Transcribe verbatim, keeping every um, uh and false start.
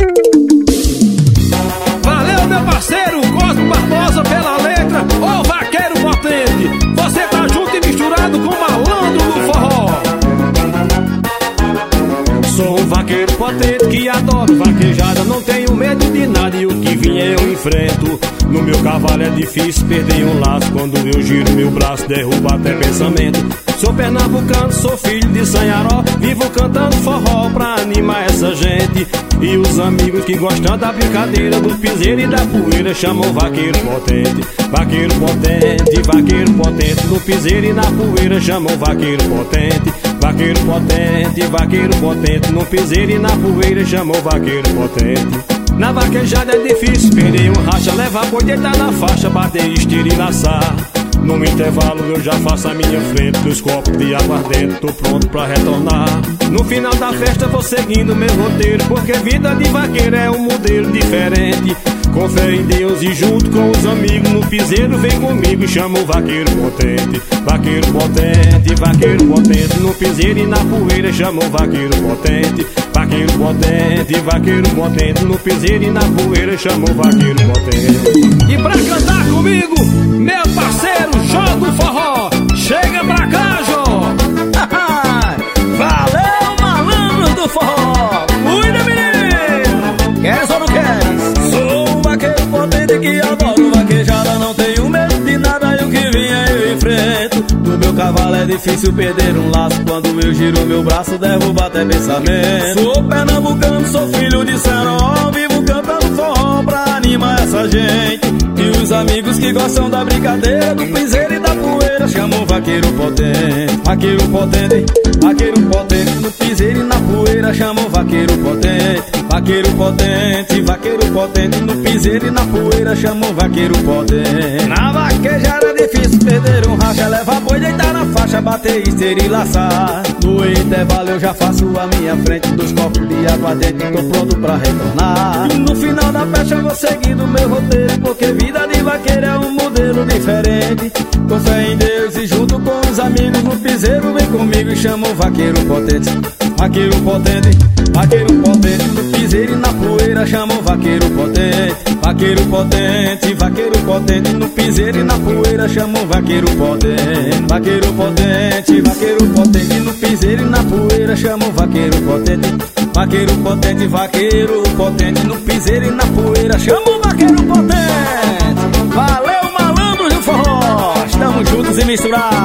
Valeu, meu parceiro Cosmo Barbosa, pela letra. Ô vaqueiro potente, você tá junto e misturado com o malandro do forró. Sou um vaqueiro potente que adoro vaquejada, não tenho medo de nada e o que vier eu enfrento. No meu cavalo é difícil perder um laço, quando eu giro meu braço derruba até pensamento. Sou pernambucano, sou filho de Sanharó, vivo cantando forró pra animar essa gente. E os amigos que gostam da brincadeira, do piseiro e da poeira, chamam vaqueiro potente. Vaqueiro potente, vaqueiro potente, no piseiro e na poeira, chamam vaqueiro potente. Vaqueiro potente, vaqueiro potente, no piseiro e na poeira, chamou vaqueiro potente. Na vaquejada é difícil perder um racha, levar boi, deitar na faixa, bater, estirar e laçar. No intervalo eu já faço a minha frente, dois copos de aguardente, tô pronto pra retornar. No final da festa vou seguindo meu roteiro, porque vida de vaqueiro é um modelo diferente. Com fé em Deus e junto com os amigos, no piseiro vem comigo e chama o vaqueiro potente. Vaqueiro potente, vaqueiro potente, no piseiro e na poeira chama o vaqueiro potente. Vaqueiro potente, vaqueiro potente, no piseiro e na poeira chama o vaqueiro potente. E pra cantar comigo, meu parceiro Jó do Forró, chega pra cá, Jó. Valeu, malandro do forró. Cuida, menino. Queres ou não queres? Sou um vaqueiro potente que adoro vaquejada, não tenho medo de nada e o que vier eu enfrento. Do meu cavalo é difícil perder um laço, quando eu giro meu braço derruba até pensamento. Sou pernambucano, sou filho de Sanharó, vivo cantando forró pra animar essa gente. E os amigos que gostam da brincadeira, do piseiro e da poeira, chamam vaqueiro potente. Vaqueiro potente, vaqueiro potente, no piseiro e na poeira, chamam vaqueiro potente. Vaqueiro potente, vaqueiro potente, no piseiro e na poeira, chamam vaqueiro potente. Na vaquejada é difícil perder um racha, levar boi, deitar na faixa, bater, esteira e laçar. No intervalo eu já faço a minha frente, dos copos de aguardente, tô pronto pra retornar. E no final da festa eu vou seguindo meu roteiro, porque vida de vaqueiro é um modelo diferente. Com fé em Deus e junto com os amigos, no piseiro vem comigo e chama o vaqueiro potente. Vaqueiro potente, vaqueiro potente, no piseiro e na poeira, chama o vaqueiro potente. Vaqueiro potente, vaqueiro potente, no piseiro e na poeira, chama o vaqueiro potente. Vaqueiro potente, vaqueiro potente, no piseiro e na poeira, chama o vaqueiro potente. Vaqueiro potente, vaqueiro potente, no piseiro e na poeira, chama o vaqueiro potente. Valeu, malandros do forró, estamos juntos e misturados.